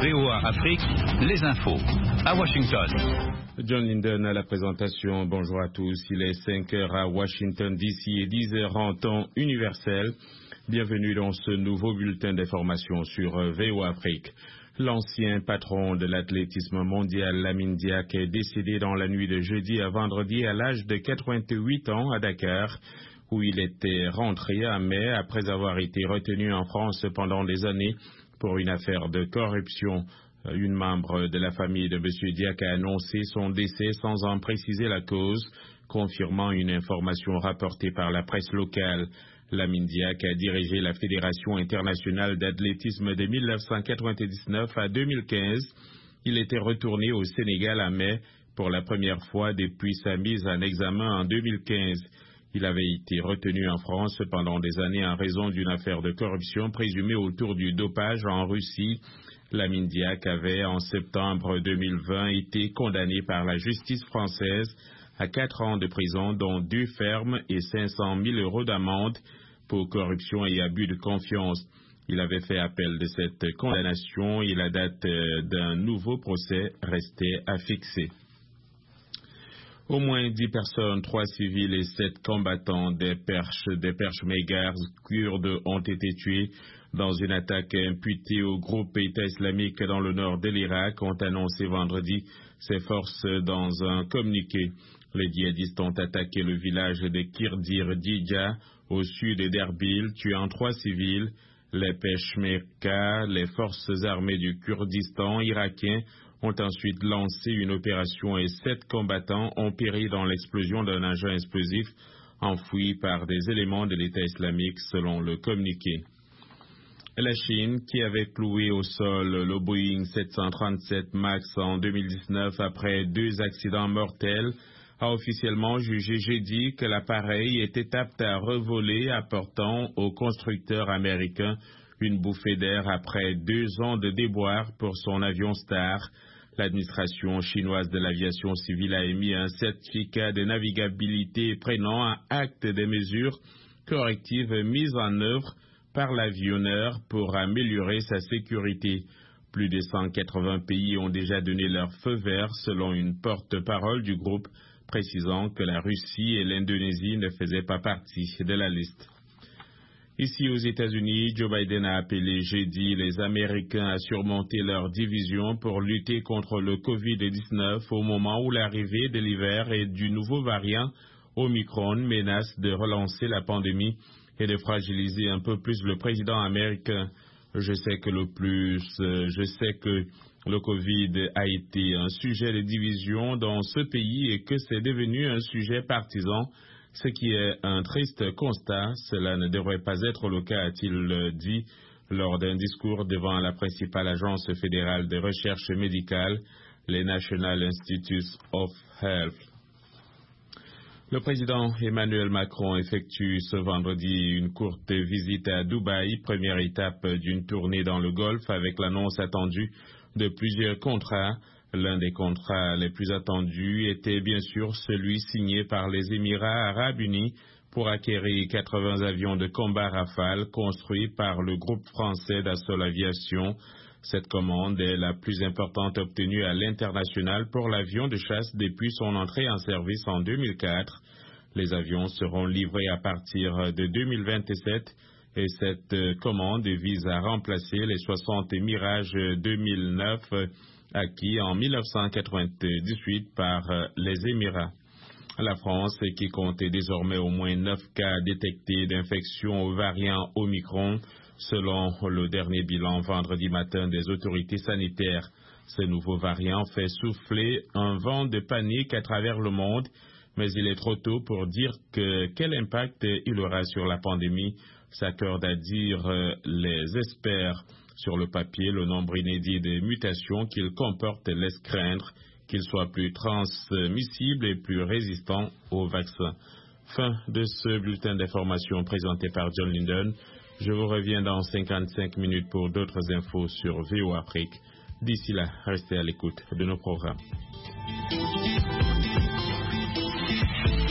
VOA Afrique, les infos. À Washington. John Linden à la présentation. Bonjour à tous. Il est 5 heures à Washington DC et 10 heures en temps universel. Bienvenue dans ce nouveau bulletin d'information sur VOA Afrique. L'ancien patron de l'athlétisme mondial, Lamine Diack, est décédé dans la nuit de jeudi à vendredi à l'âge de 88 ans à Dakar, où il était rentré à mai après avoir été retenu en France pendant des années pour une affaire de corruption. Une membre de la famille de M. Diack a annoncé son décès sans en préciser la cause, confirmant une information rapportée par la presse locale. Lamine Diack a dirigé la Fédération internationale d'athlétisme de 1999 à 2015. Il était retourné au Sénégal à mai pour la première fois depuis sa mise en examen en 2015. Il avait été retenu en France pendant des années en raison d'une affaire de corruption présumée autour du dopage en Russie. Lamine Diack avait, en septembre 2020, été condamné par la justice française à 4 ans de prison, dont 2 fermes et 500 000 € d'amende pour corruption et abus de confiance. Il avait fait appel de cette condamnation et la date d'un nouveau procès restait à fixer. Au moins 10 personnes, 3 civils et 7 combattants des Peshmergas kurdes ont été tués dans une attaque imputée au groupe État islamique dans le nord de l'Irak, ont annoncé vendredi ses forces dans un communiqué. Les djihadistes ont attaqué le village de Kirdir Dija au sud d'Erbil, tuant 3 civils. Les Peshmerga, les forces armées du Kurdistan irakien, ont ensuite lancé une opération et 7 combattants ont péri dans l'explosion d'un engin explosif enfoui par des éléments de l'État islamique, selon le communiqué. La Chine, qui avait cloué au sol le Boeing 737 MAX en 2019 après 2 accidents mortels, a officiellement jugé jeudi que l'appareil était apte à revoler, apportant au constructeur américain une bouffée d'air après 2 ans de déboires pour son avion Star. L'administration chinoise de l'aviation civile a émis un certificat de navigabilité prenant acte des mesures correctives mises en œuvre par l'avionneur pour améliorer sa sécurité. Plus de 180 pays ont déjà donné leur feu vert, selon une porte-parole du groupe, précisant que la Russie et l'Indonésie ne faisaient pas partie de la liste. Ici aux États-Unis, Joe Biden a appelé jeudi les Américains à surmonter leur division pour lutter contre le COVID-19 au moment où l'arrivée de l'hiver et du nouveau variant Omicron menace de relancer la pandémie et de fragiliser un peu plus le président américain. Je sais que le Covid a été un sujet de division dans ce pays et que c'est devenu un sujet partisan, ce qui est un triste constat. Cela ne devrait pas être le cas, a-t-il dit lors d'un discours devant la principale agence fédérale de recherche médicale, les National Institutes of Health. Le président Emmanuel Macron effectue ce vendredi une courte visite à Dubaï, première étape d'une tournée dans le Golfe avec l'annonce attendue de plusieurs contrats. L'un des contrats les plus attendus était bien sûr celui signé par les Émirats arabes unis pour acquérir 80 avions de combat Rafale construits par le groupe français Dassault Aviation. Cette commande est la plus importante obtenue à l'international pour l'avion de chasse depuis son entrée en service en 2004. Les avions seront livrés à partir de 2027 et cette commande vise à remplacer les 60 Mirage 2009 acquis en 1998 par les Émirats. La France, qui comptait désormais au moins 9 cas détectés d'infection au variant Omicron, selon le dernier bilan vendredi matin des autorités sanitaires. Ce nouveau variant fait souffler un vent de panique à travers le monde, mais il est trop tôt pour dire quel impact il aura sur la pandémie, s'accordent à dire les experts. Sur le papier, le nombre inédit de mutations qu'il comporte laisse craindre qu'il soit plus transmissible et plus résistant aux vaccins. Fin de ce bulletin d'information présenté par John Linden. Je vous reviens dans 55 minutes pour d'autres infos sur VOA Afrique. D'ici là, restez à l'écoute de nos programmes.